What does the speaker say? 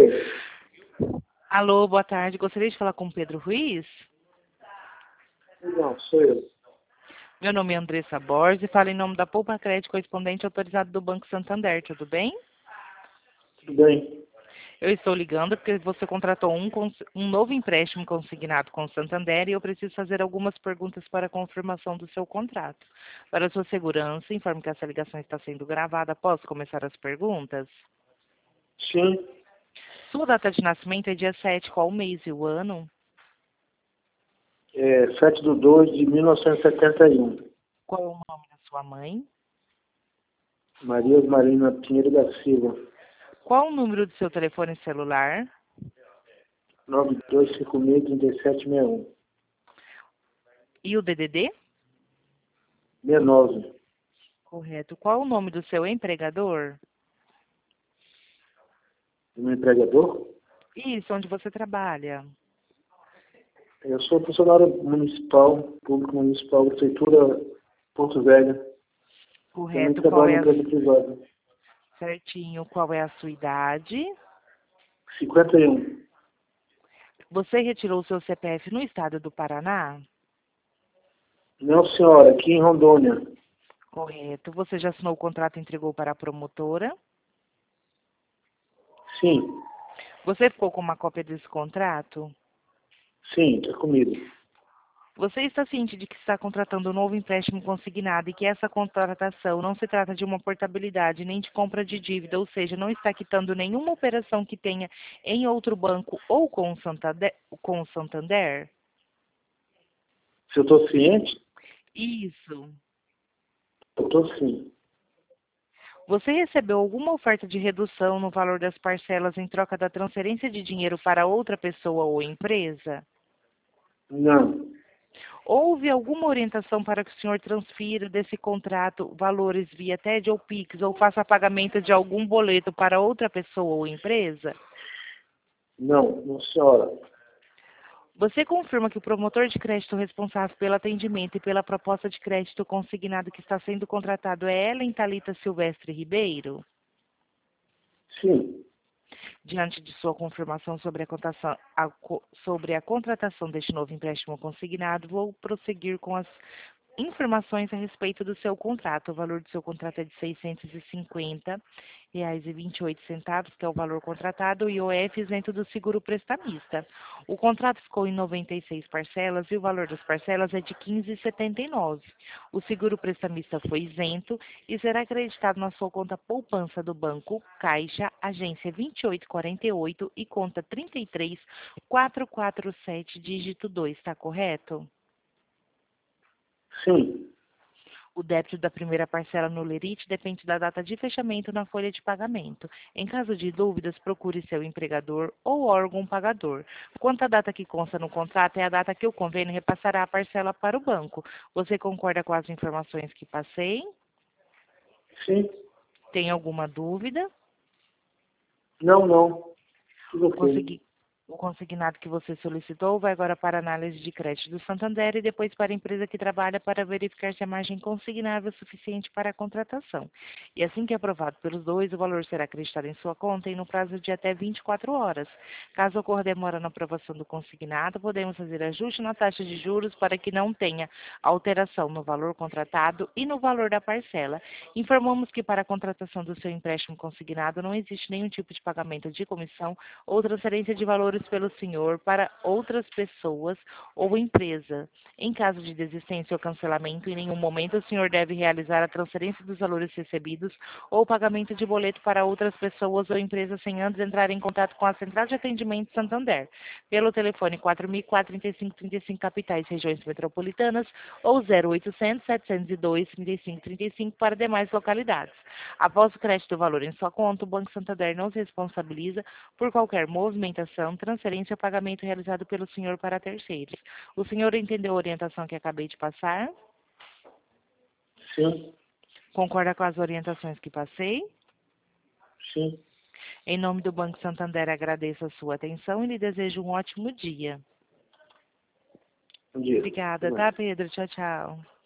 Alô, boa tarde. Gostaria de falar com o Pedro Ruiz? Não, sou eu. Meu nome é Andressa Borges e falo em nome da Poupa Crédito Correspondente autorizado do Banco Santander. Tudo bem? Tudo bem? Eu estou ligando porque você contratou um novo empréstimo consignado com o Santander e eu preciso fazer algumas perguntas para a confirmação do seu contrato. Para sua segurança, informo que essa ligação está sendo gravada. Posso começar as perguntas? Sim. Sua data de nascimento é dia 7. Qual o mês e o ano? 7/2/1971. Qual é o nome da sua mãe? Maria Marina Pinheiro da Silva. Qual o número do seu telefone celular? 9256-3761. E o DDD? 69. Correto. Qual o nome do seu empregador? Meu empregador? Isso, onde você trabalha. Eu sou funcionário municipal, público municipal, Prefeitura Porto Velho. Também Correto. trabalho em empresa privada. Certinho. Qual é a sua idade? 51. Você retirou o seu CPF no estado do Paraná? Não, senhora, aqui em Rondônia. Correto. Você já assinou o contrato e entregou para a promotora? Sim. Você ficou com uma cópia desse contrato? Sim, está comigo. Você está ciente de que está contratando um novo empréstimo consignado e que essa contratação não se trata de uma portabilidade nem de compra de dívida, ou seja, não está quitando nenhuma operação que tenha em outro banco ou com o Santander? Se eu estou ciente? Isso. Eu estou sim. Você recebeu alguma oferta de redução no valor das parcelas em troca da transferência de dinheiro para outra pessoa ou empresa? Não. Houve alguma orientação para que o senhor transfira desse contrato valores via TED ou Pix ou faça pagamento de algum boleto para outra pessoa ou empresa? Não, não, senhora. Você confirma que o promotor de crédito responsável pelo atendimento e pela proposta de crédito consignado que está sendo contratado é Ellen Thalita Silvestre Ribeiro? Sim. Diante de sua confirmação sobre a contratação deste novo empréstimo consignado, vou prosseguir com as informações a respeito do seu contrato. O valor do seu contrato é de R$ 650,28, que é o valor contratado, e o IOF isento do seguro prestamista. O contrato ficou em 96 parcelas e o valor das parcelas é de R$ 15,79. O seguro prestamista foi isento e será acreditado na sua conta poupança do Banco Caixa, agência 2848 e conta 33447, dígito 2, está correto? Sim. O débito da primeira parcela no lerite depende da data de fechamento na folha de pagamento. Em caso de dúvidas, procure seu empregador ou órgão pagador. Quanto à data que consta no contrato, é a data que o convênio repassará a parcela para o banco. Você concorda com as informações que passei? Sim. Tem alguma dúvida? Não, não. Tudo ok. O consignado que você solicitou vai agora para a análise de crédito do Santander e depois para a empresa que trabalha para verificar se a margem consignável é suficiente para a contratação. E assim que aprovado pelos dois, o valor será acreditado em sua conta e no prazo de até 24 horas. Caso ocorra demora na aprovação do consignado, podemos fazer ajuste na taxa de juros para que não tenha alteração no valor contratado e no valor da parcela. Informamos que para a contratação do seu empréstimo consignado não existe nenhum tipo de pagamento de comissão ou transferência de valores pelo senhor para outras pessoas ou empresa. Em caso de desistência ou cancelamento, em nenhum momento o senhor deve realizar a transferência dos valores recebidos ou pagamento de boleto para outras pessoas ou empresas sem antes entrar em contato com a Central de Atendimento Santander, pelo telefone 4004-3535 capitais e regiões metropolitanas ou 0800-702-3535 para demais localidades. Após o crédito do valor em sua conta, o Banco Santander não se responsabiliza por qualquer movimentação, transferência ou pagamento realizado pelo senhor para terceiros. O senhor entendeu a orientação que acabei de passar? Sim. Concorda com as orientações que passei? Sim. Em nome do Banco Santander, agradeço a sua atenção e lhe desejo um ótimo dia. Bom dia. Obrigada, tá, Pedro? Tchau, tchau.